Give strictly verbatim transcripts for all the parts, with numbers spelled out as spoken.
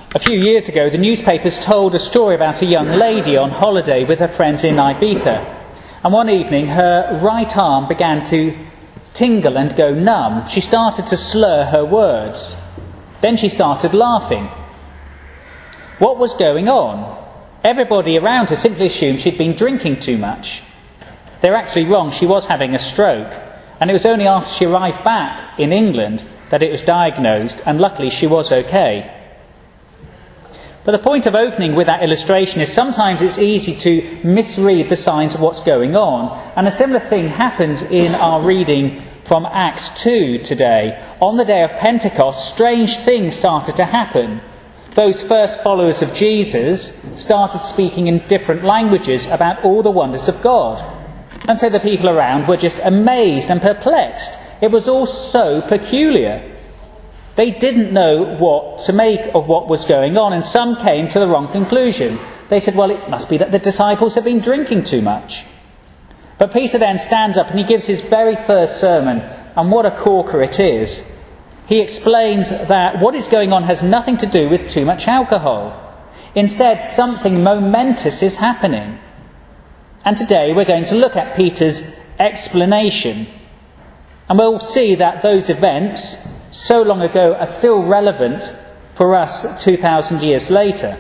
A few years ago, the newspapers told a story about a young lady on holiday with her friends in Ibiza. And one evening, her right arm began to tingle and go numb. She started to slur her words. Then she started laughing. What was going on? Everybody around her simply assumed she'd been drinking too much. They were actually wrong. She was having a stroke. And it was only after she arrived back in England that it was diagnosed, and luckily she was okay. But the point of opening with that illustration is sometimes it's easy to misread the signs of what's going on. And a similar thing happens in our reading from Acts two today. On the day of Pentecost, strange things started to happen. Those first followers of Jesus started speaking in different languages about all the wonders of God. And so the people around were just amazed and perplexed. It was all so peculiar. They didn't know what to make of what was going on, and some came to the wrong conclusion. They said, well, it must be that the disciples have been drinking too much. But Peter then stands up and he gives his very first sermon, and what a corker it is. He explains that what is going on has nothing to do with too much alcohol. Instead, something momentous is happening. And today we're going to look at Peter's explanation. And we'll see that those events so long ago are still relevant for us two thousand years later.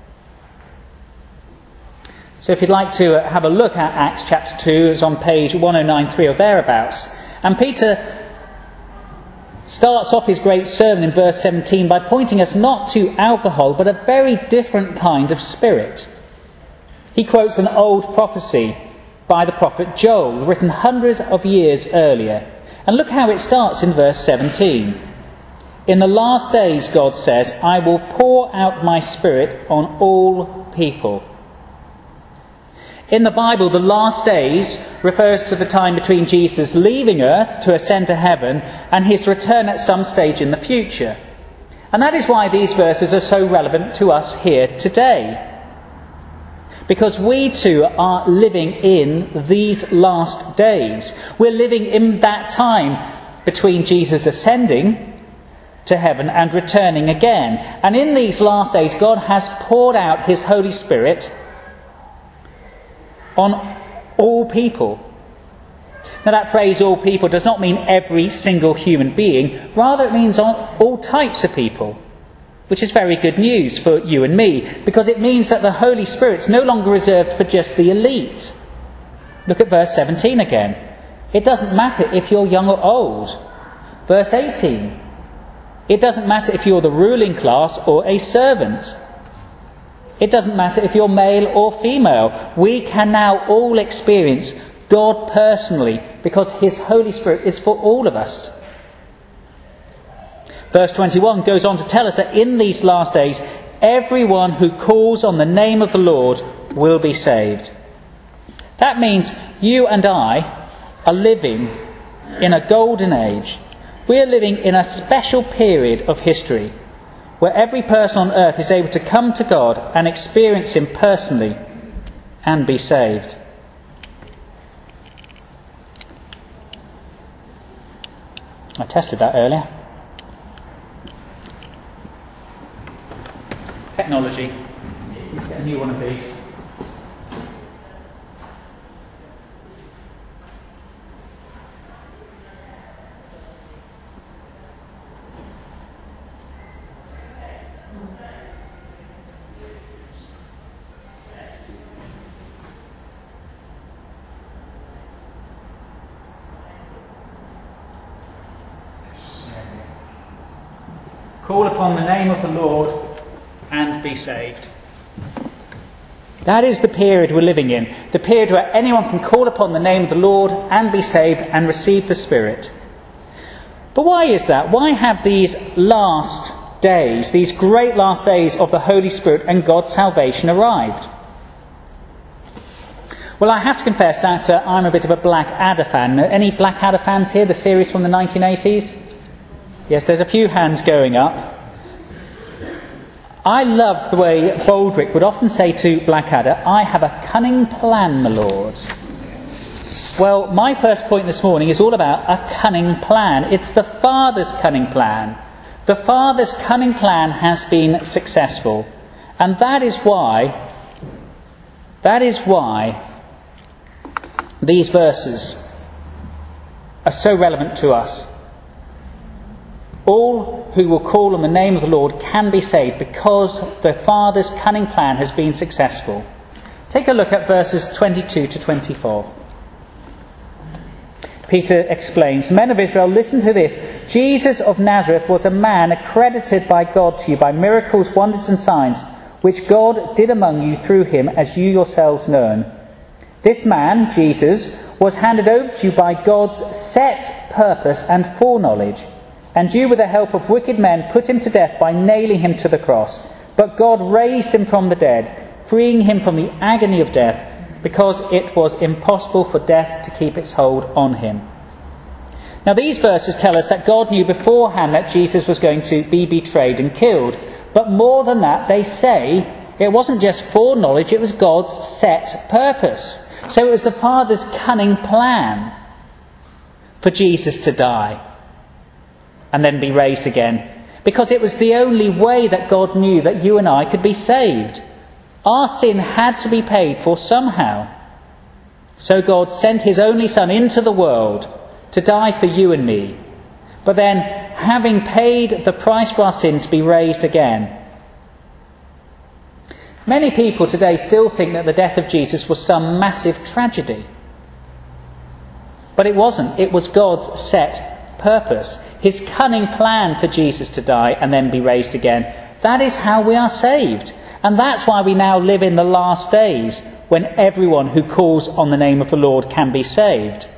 So if you'd like to have a look at Acts chapter two, it's on page one oh nine three or thereabouts. And Peter starts off his great sermon in verse seventeen by pointing us not to alcohol, but a very different kind of spirit. He quotes an old prophecy by the prophet Joel, written hundreds of years earlier. And look how it starts in verse seventeen. In the last days, God says, I will pour out my spirit on all people. In the Bible, the last days refers to the time between Jesus leaving earth to ascend to heaven and his return at some stage in the future. And that is why these verses are so relevant to us here today. Because we too are living in these last days. We're living in that time between Jesus ascending to heaven and returning again. And in these last days, God has poured out his Holy Spirit on all people. Now that phrase, all people, does not mean every single human being. Rather, it means on all types of people. Which is very good news for you and me, because it means that the Holy Spirit's no longer reserved for just the elite. Look at verse seventeen again. It doesn't matter if you're young or old. Verse eighteen. It doesn't matter if you're the ruling class or a servant. It doesn't matter if you're male or female. We can now all experience God personally, because his Holy Spirit is for all of us. Verse twenty-one goes on to tell us that in these last days, everyone who calls on the name of the Lord will be saved. That means you and I are living in a golden age. We are living in a special period of history where every person on earth is able to come to God and experience him personally and be saved. I tested that earlier. Technology. Let's get a new one of these. Call upon the name of the Lord and be saved. That is the period we're living in. The period where anyone can call upon the name of the Lord and be saved and receive the Spirit. But why is that? Why have these last days, these great last days of the Holy Spirit and God's salvation arrived? Well, I have to confess that uh, I'm a bit of a Blackadder fan. Any Blackadder fans here? The series from the nineteen eighties? Yes, there's a few hands going up. I loved the way Baldrick would often say to Blackadder, I have a cunning plan, my lord. Well, my first point this morning is all about a cunning plan. It's the Father's cunning plan. The Father's cunning plan has been successful, and that is why, that is why these verses are so relevant to us. All who will call on the name of the Lord can be saved because the Father's cunning plan has been successful. Take a look at verses twenty-two to twenty-four. Peter explains, "Men of Israel, listen to this. Jesus of Nazareth was a man accredited by God to you by miracles, wonders and signs, which God did among you through him, as you yourselves learn. This man, Jesus, was handed over to you by God's set purpose and foreknowledge. And you, with the help of wicked men, put him to death by nailing him to the cross. But God raised him from the dead, freeing him from the agony of death, because it was impossible for death to keep its hold on him." Now these verses tell us that God knew beforehand that Jesus was going to be betrayed and killed. But more than that, they say it wasn't just foreknowledge, it was God's set purpose. So it was the Father's cunning plan for Jesus to die and then be raised again, because it was the only way that God knew that you and I could be saved. Our sin had to be paid for somehow. So God sent his only Son into the world to die for you and me, but then, having paid the price for our sin, to be raised again. Many people today still think that the death of Jesus was some massive tragedy. But it wasn't. It was God's set purpose, his cunning plan for Jesus to die and then be raised again. That is how we are saved. And that's why we now live in the last days, when everyone who calls on the name of the Lord can be saved.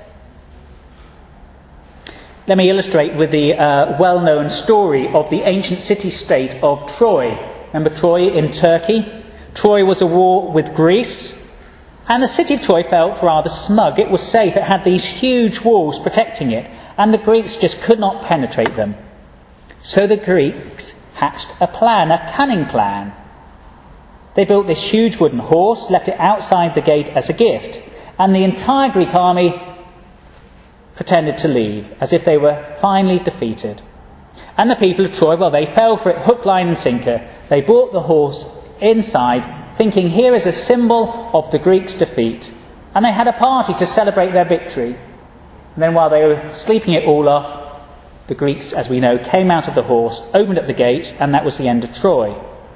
Let me illustrate with the uh, well-known story of the ancient city-state of Troy. Remember Troy in Turkey? Troy was at war with Greece, and the city of Troy felt rather smug. It was safe. It had these huge walls protecting it, and the Greeks just could not penetrate them. So the Greeks hatched a plan, a cunning plan. They built this huge wooden horse, left it outside the gate as a gift, and the entire Greek army pretended to leave, as if they were finally defeated. And the people of Troy, well, they fell for it hook, line and sinker. They brought the horse inside, thinking, here is a symbol of the Greeks' defeat. And they had a party to celebrate their victory. And then while they were sleeping it all off, the Greeks, as we know, came out of the horse, opened up the gates, and that was the end of Troy.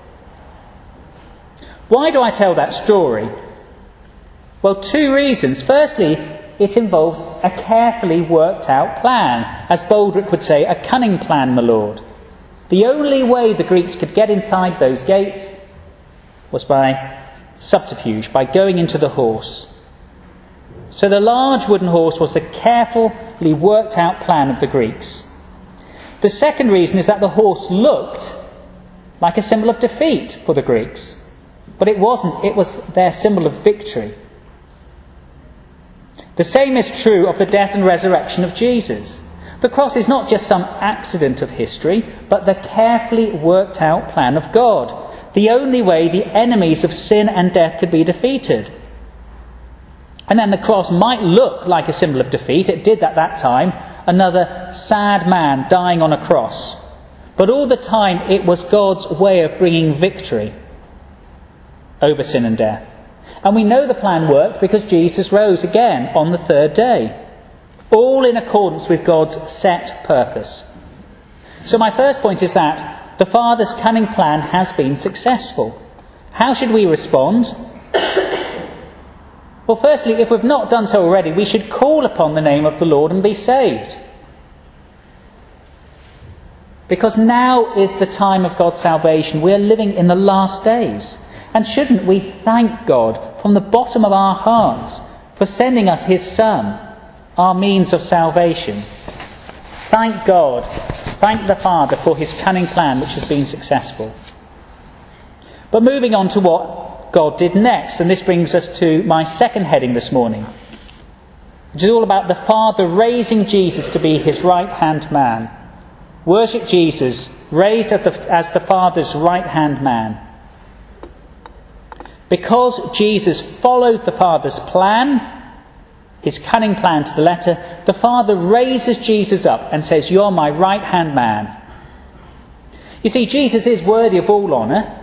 Why do I tell that story? Well, two reasons. Firstly, it involves a carefully worked out plan. As Baldrick would say, a cunning plan, my lord. The only way the Greeks could get inside those gates was by subterfuge, by going into the horse. So the large wooden horse was a carefully worked out plan of the Greeks. The second reason is that the horse looked like a symbol of defeat for the Greeks. But it wasn't. It was their symbol of victory. The same is true of the death and resurrection of Jesus. The cross is not just some accident of history, but the carefully worked out plan of God. The only way the enemies of sin and death could be defeated. And then the cross might look like a symbol of defeat. It did at that time. Another sad man dying on a cross. But all the time it was God's way of bringing victory over sin and death. And we know the plan worked because Jesus rose again on the third day. All in accordance with God's set purpose. So my first point is that the Father's cunning plan has been successful. How should we respond? Well, firstly, if we've not done so already, we should call upon the name of the Lord and be saved. Because now is the time of God's salvation. We are living in the last days. And shouldn't we thank God from the bottom of our hearts for sending us his Son, our means of salvation? Thank God, thank the Father for his cunning plan which has been successful. But moving on to what God did next, and this brings us to my second heading this morning, which is all about the Father raising Jesus to be his right-hand man. Worship Jesus, raised as the, as the Father's right-hand man. Because Jesus followed the Father's plan, his cunning plan to the letter, the Father raises Jesus up and says, "You're my right-hand man." You see, Jesus is worthy of all honour.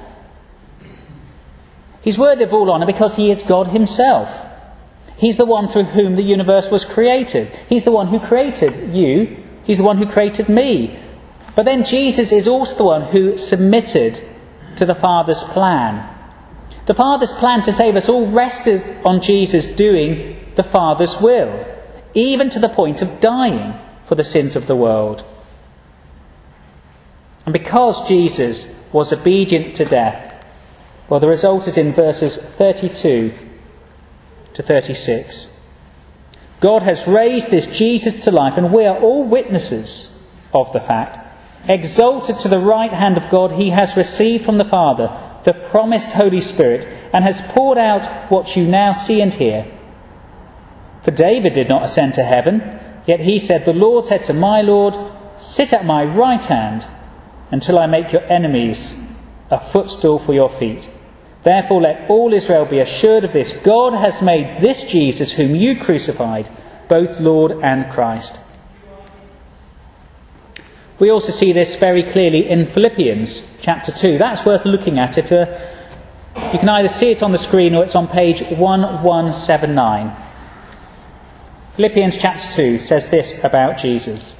He's worthy of all honour because he is God himself. He's the one through whom the universe was created. He's the one who created you. He's the one who created me. But then Jesus is also the one who submitted to the Father's plan. The Father's plan to save us all rested on Jesus doing the Father's will, even to the point of dying for the sins of the world. And because Jesus was obedient to death, well, the result is in verses thirty-two to thirty-six. God has raised this Jesus to life, and we are all witnesses of the fact. Exalted to the right hand of God, he has received from the Father the promised Holy Spirit, and has poured out what you now see and hear. For David did not ascend to heaven, yet he said, "The Lord said to my Lord, sit at my right hand until I make your enemies a footstool for your feet." Therefore let all Israel be assured of this: God has made this Jesus whom you crucified both Lord and Christ. We also see this very clearly in Philippians chapter two. That's worth looking at. If you're, you can either see it on the screen or it's on page eleven seventy-nine. Philippians chapter two says this about Jesus.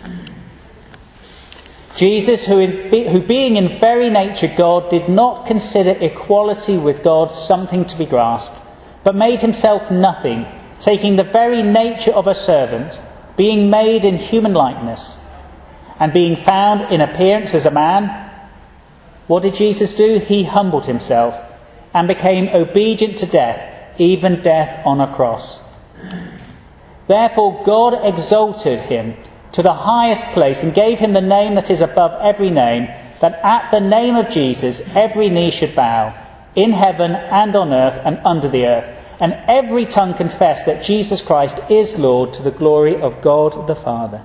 Jesus, who, in, who being in very nature God, did not consider equality with God something to be grasped, but made himself nothing, taking the very nature of a servant, being made in human likeness, and being found in appearance as a man. What did Jesus do? He humbled himself and became obedient to death, even death on a cross. Therefore God exalted him to the highest place and gave him the name that is above every name, that at the name of Jesus every knee should bow, in heaven and on earth and under the earth, and every tongue confess that Jesus Christ is Lord, to the glory of God the Father.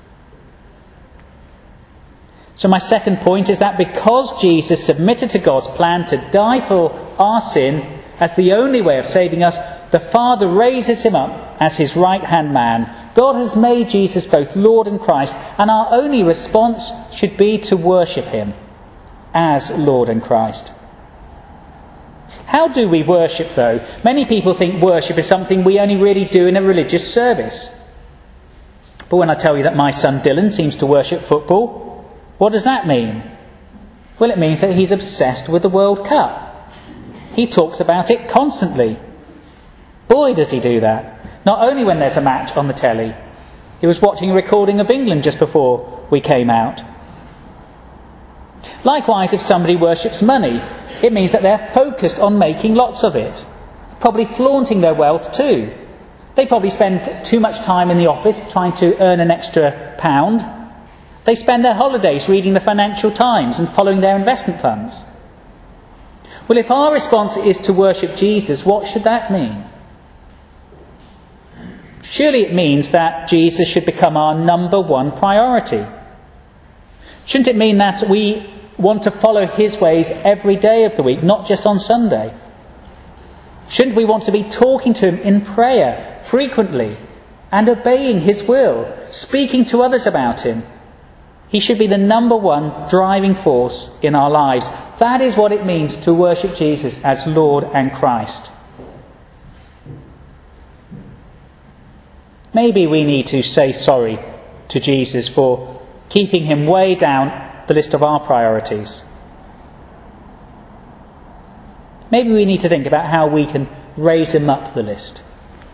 So my second point is that because Jesus submitted to God's plan to die for our sin as the only way of saving us, the Father raises him up as his right-hand man. God has made Jesus both Lord and Christ, and our only response should be to worship him as Lord and Christ. How do we worship, though? Many people think worship is something we only really do in a religious service. But when I tell you that my son Dylan seems to worship football, what does that mean? Well, it means that he's obsessed with the World Cup. He talks about it constantly. Boy, does he do that. Not only when there's a match on the telly. He was watching a recording of England just before we came out. Likewise, if somebody worships money, it means that they're focused on making lots of it. Probably flaunting their wealth too. They probably spend too much time in the office trying to earn an extra pound. They spend their holidays reading the Financial Times and following their investment funds. Well, if our response is to worship Jesus, what should that mean? Surely it means that Jesus should become our number one priority. Shouldn't it mean that we want to follow his ways every day of the week, not just on Sunday? Shouldn't we want to be talking to him in prayer frequently and obeying his will, speaking to others about him? He should be the number one driving force in our lives. That is what it means to worship Jesus as Lord and Christ. Maybe we need to say sorry to Jesus for keeping him way down the list of our priorities. Maybe we need to think about how we can raise him up the list.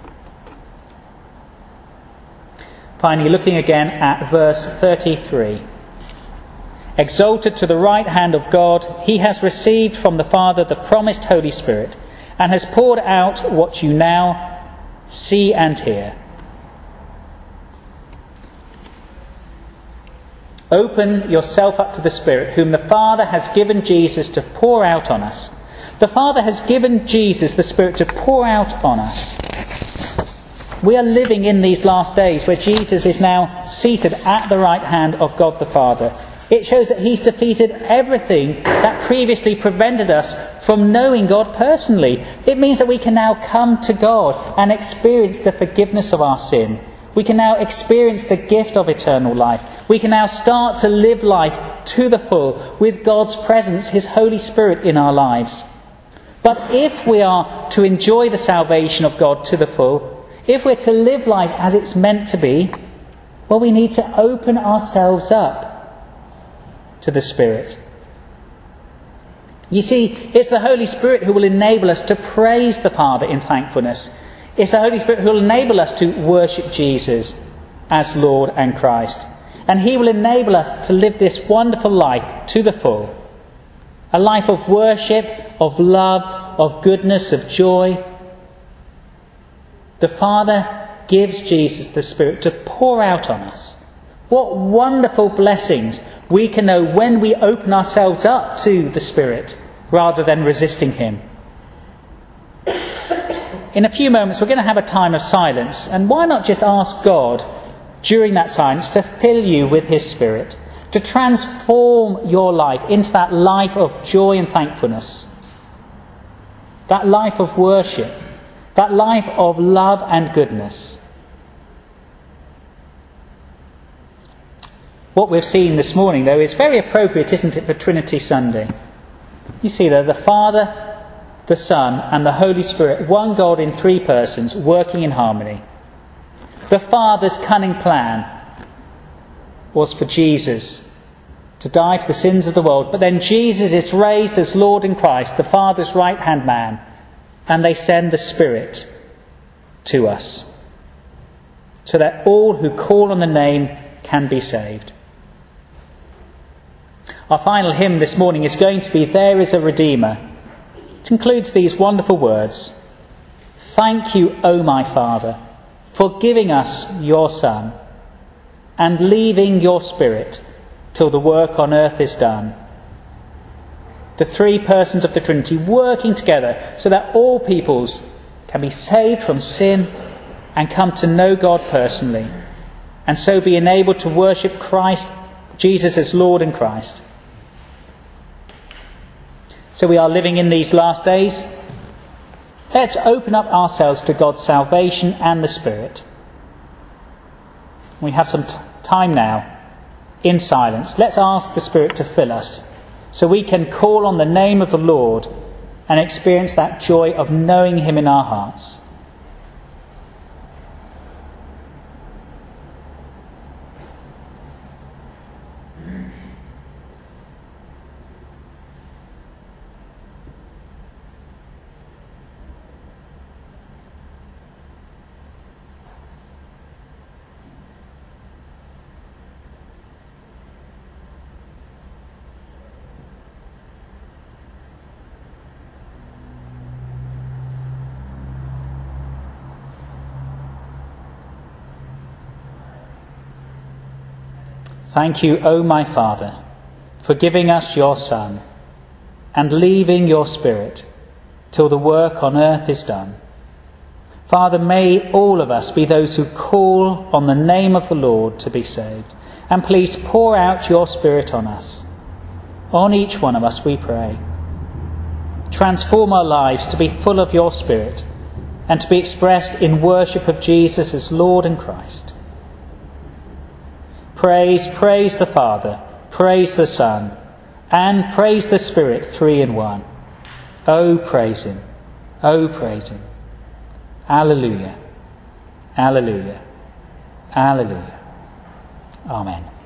Finally, looking again at verse thirty-three. Exalted to the right hand of God, he has received from the Father the promised Holy Spirit, and has poured out what you now see and hear. Open yourself up to the Spirit, whom the Father has given Jesus to pour out on us. The Father has given Jesus the Spirit to pour out on us. We are living in these last days where Jesus is now seated at the right hand of God the Father. It shows that he's defeated everything that previously prevented us from knowing God personally. It means that we can now come to God and experience the forgiveness of our sin. We can now experience the gift of eternal life. We can now start to live life to the full with God's presence, his Holy Spirit in our lives. But if we are to enjoy the salvation of God to the full, if we're to live life as it's meant to be, well, we need to open ourselves up to the Spirit. You see, it's the Holy Spirit who will enable us to praise the Father in thankfulness. It's the Holy Spirit who will enable us to worship Jesus as Lord and Christ. And he will enable us to live this wonderful life to the full. A life of worship, of love, of goodness, of joy. The Father gives Jesus the Spirit to pour out on us. What wonderful blessings we can know when we open ourselves up to the Spirit rather than resisting him. In a few moments we're going to have a time of silence, and why not just ask God during that silence to fill you with his Spirit, to transform your life into that life of joy and thankfulness, that life of worship, that life of love and goodness. What we've seen this morning, though, is very appropriate, isn't it, for Trinity Sunday? You see there, the Father, the Son and the Holy Spirit, one God in three persons, working in harmony. The Father's cunning plan was for Jesus to die for the sins of the world, but then Jesus is raised as Lord in Christ, the Father's right-hand man, and they send the Spirit to us, so that all who call on the name can be saved. Our final hymn this morning is going to be There is a Redeemer. It includes these wonderful words: Thank you, O my Father, for giving us your Son and leaving your Spirit till the work on earth is done. The three persons of the Trinity working together so that all peoples can be saved from sin and come to know God personally, and so be enabled to worship Christ, Jesus as Lord and Christ. So we are living in these last days. Let's open up ourselves to God's salvation and the Spirit. We have some t- time now in silence. Let's ask the Spirit to fill us so we can call on the name of the Lord and experience that joy of knowing him in our hearts. Thank you, O my Father, for giving us your Son and leaving your Spirit till the work on earth is done. Father, may all of us be those who call on the name of the Lord to be saved. And please pour out your Spirit on us, on each one of us, we pray. Transform our lives to be full of your Spirit and to be expressed in worship of Jesus as Lord and Christ. Praise, praise the Father, praise the Son, and praise the Spirit, three in one. Oh, praise him. Oh, praise him. Alleluia. Alleluia. Alleluia. Amen.